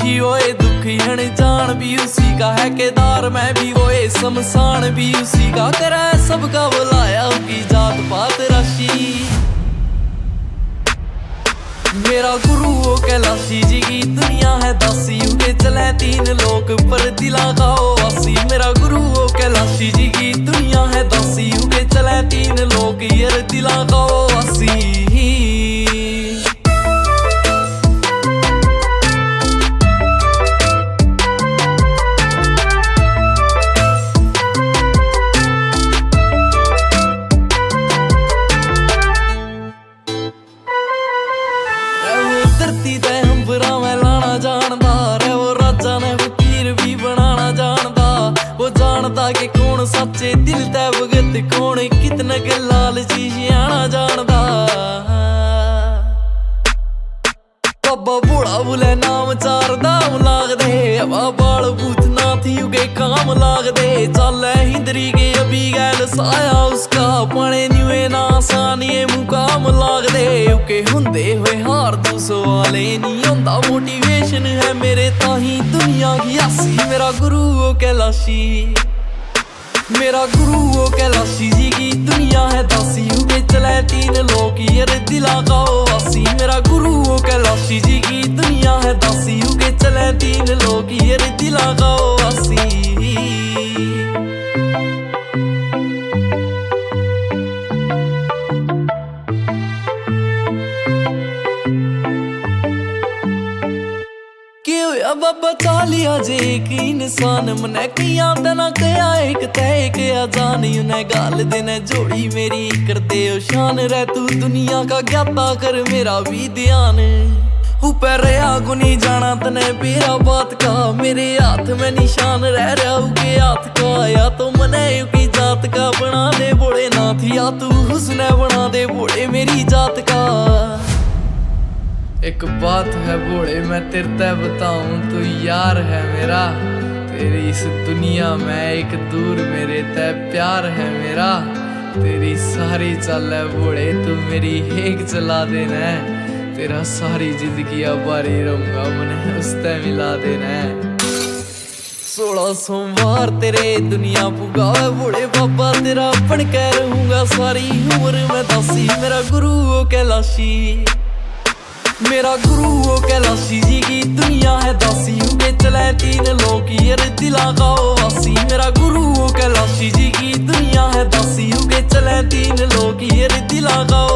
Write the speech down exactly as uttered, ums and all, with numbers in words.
खुशी होए दुखी अनजान भी उसी का है, केदार में भी होए शमशान भी उसी का, करा सबका बुलाया उनकी जात पात राशि। मेरा गुरु वो कैलाशी जी की दुनिया है दासी, उनके चले तीन लोक पर दिला का ओ वासी। मेरा गुरु वो कैलाशी जी की दुनिया है दासी, उनके चले तीन लोक यार दिला का ओ वासी। धरती ते अंबरा में लाना जानदा रे, वो राजा ने फकीर भी बनाना जानदा। वो जानदा कि कौन सच्चे दिल ते भगत, कौन कितने के लालची सियाना जानदा। बाबा बूढ़ा बुले नाम चार दाम लाग दे, बाल बूथ ना थी उगे काम लाग दे। चल हिंदरी के अभी गैल साया उसका, पणे न्यूए ना आसानिए मुकाम लाग दे। उके हुंदे हुए हार दो सवाले नहीं होंदा, मोटिवेशन है मेरे ताही दुनिया की आसी। मेरा गुरु वो कैलाशी, मेरा गुरु वो कैलाशी जी की दुनिया है दासी, उके चले तीन लोग यार दिला का ओ वासी। मेरा गुरु वो कैलाशी जी की दुनिया है दासी, उके चले तीन लोग यार दिला का ओ वासी। बाबा चालिया जे एक इंसान मने किया तना कया एक तय के अजान, उन्हें गाल देने जोड़ी मेरी करते हो शान। रह तू दुनिया का ज्ञाता कर मेरा भी ध्यान, ऊपर रहा गुनी जाना तने पेरा बात का। मेरे हाथ में निशान रह रहा उके हाथ का, या तो मने की जात का बना दे बोले नाथ, या तू हुस्न बना दे बोले मेरी जात का। एक बात है बोले मैं तेरे ते बताऊं, तू यार है मेरा। तेरी इस दुनिया में एक दूर मेरे ते प्यार है मेरा। तेरी सारी चाल है बोले तू मेरी एक चला देना, तेरा सारी जिंदगी आभारी रहूंगा मने उसते मिला देना। सोलह सोमवार तेरे दुनिया पुगावे बोले बाबा, तेरा बन के रहूंगा सारी उम्र में दासी। मेरा गुरु वो कैलाशी, मेरा गुरु वो कैलाशी जी की दुनिया है दासी, उनके चले तीन लोग यार दिला का ओ वासी। मेरा गुरु वो कैलाशी जी की दुनिया है दासी, उनके चले तीन लोग यार दिला का